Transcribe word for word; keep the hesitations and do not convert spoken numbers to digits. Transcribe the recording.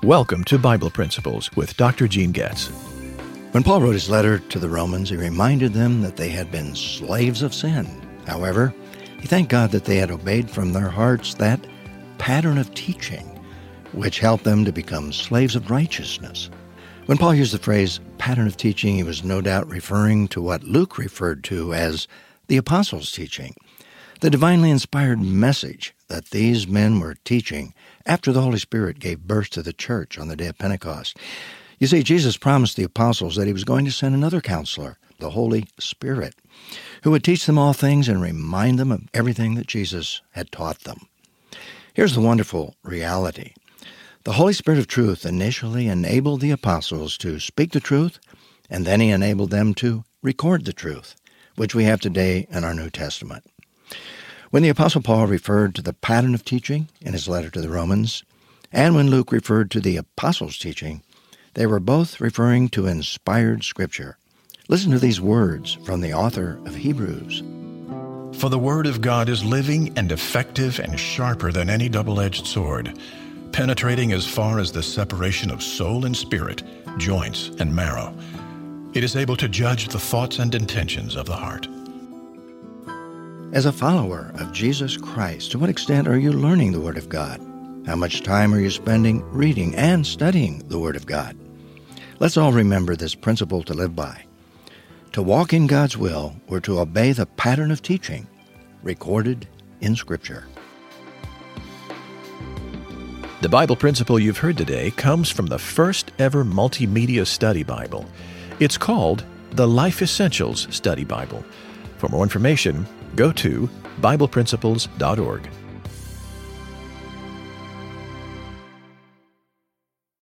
Welcome to Bible Principles with Doctor Gene Getz. When Paul wrote his letter to the Romans, he reminded them that they had been slaves of sin. However, he thanked God that they had obeyed from their hearts that pattern of teaching, which helped them to become slaves of righteousness. When Paul used the phrase pattern of teaching, he was no doubt referring to what Luke referred to as the apostles' teaching, the divinely inspired message that these men were teaching after the Holy Spirit gave birth to the church on the day of Pentecost. You see, Jesus promised the apostles that he was going to send another counselor, the Holy Spirit, who would teach them all things and remind them of everything that Jesus had taught them. Here's the wonderful reality. The Holy Spirit of truth initially enabled the apostles to speak the truth, and then he enabled them to record the truth, which we have today in our New Testament. When the Apostle Paul referred to the pattern of teaching in his letter to the Romans, and when Luke referred to the apostles' teaching, they were both referring to inspired Scripture. Listen to these words from the author of Hebrews. For the word of God is living and effective and sharper than any double-edged sword, penetrating as far as the separation of soul and spirit, joints and marrow. It is able to judge the thoughts and intentions of the heart. As a follower of Jesus Christ, to what extent are you learning the Word of God? How much time are you spending reading and studying the Word of God? Let's all remember this principle to live by. To walk in God's will or to obey the pattern of teaching recorded in Scripture. The Bible principle you've heard today comes from the first ever multimedia study Bible. It's called the Life Essentials Study Bible. For more information, go to Bible Principles dot org.